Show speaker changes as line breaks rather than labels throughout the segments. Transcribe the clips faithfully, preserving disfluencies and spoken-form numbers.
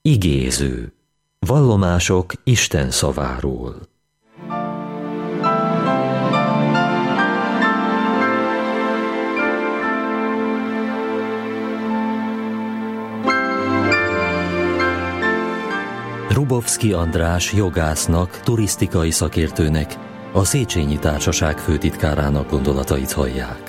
Igéző. Vallomások Isten szaváról. Hrubovszky András jogásznak, turisztikai szakértőnek, a Széchenyi Társaság főtitkárának gondolatait hallják.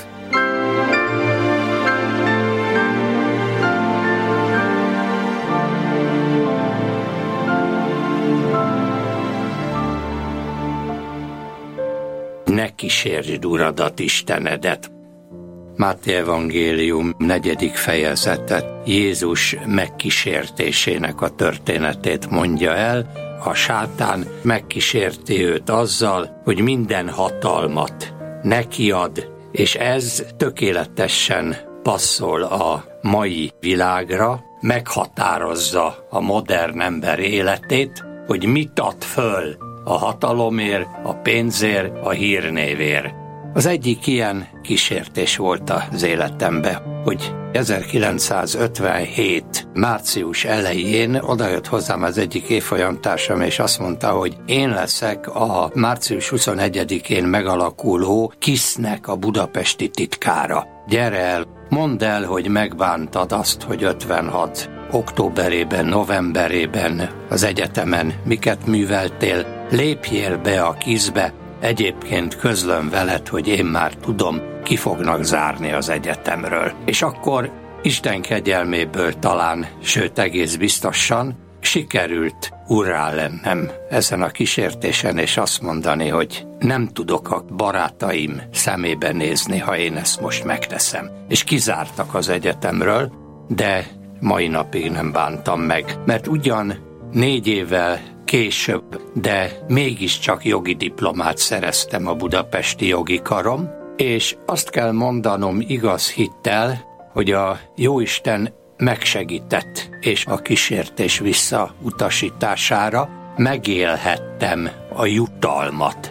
Ne kísérd Uradat, Istenedet. Máté evangélium negyedik fejezetet Jézus megkísértésének a történetét mondja el. A sátán megkísérti őt azzal, hogy minden hatalmat neki ad, és ez tökéletesen passzol a mai világra, meghatározza a modern ember életét, hogy mit ad föl a hatalomért, a pénzért, a hírnévért. Az egyik ilyen kísértés volt az életemben, hogy ezerkilencszázötvenhét március elején odajött hozzám az egyik évfolyamtársam, és azt mondta, hogy én leszek a március huszonegyedikén megalakuló KISZ-nek a budapesti titkára. Gyere el, mondd el, hogy megbántad azt, hogy ötvenhat októberében, novemberében az egyetemen miket műveltél, lépjél be a KISZ-be, egyébként közlöm veled, hogy én már tudom, ki fognak zárni az egyetemről. És akkor Isten kegyelméből talán, sőt egész biztosan sikerült urrá lennem ezen a kísértésen, és azt mondani, hogy nem tudok a barátaim szemébe nézni, ha én ezt most megteszem. És kizártak az egyetemről, de mai napig nem bántam meg, mert ugyan négy évvel később, de mégiscsak jogi diplomát szereztem a budapesti jogi karon, és azt kell mondanom igaz hittel, hogy a Jóisten megsegített, és a kísértés visszautasítására megélhettem a jutalmat.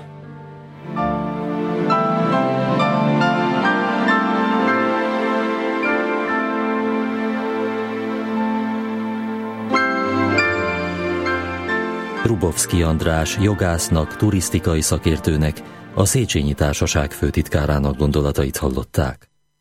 Hrubovszky András jogásznak, turisztikai szakértőnek, a Széchenyi Társaság főtitkárának gondolatait hallották.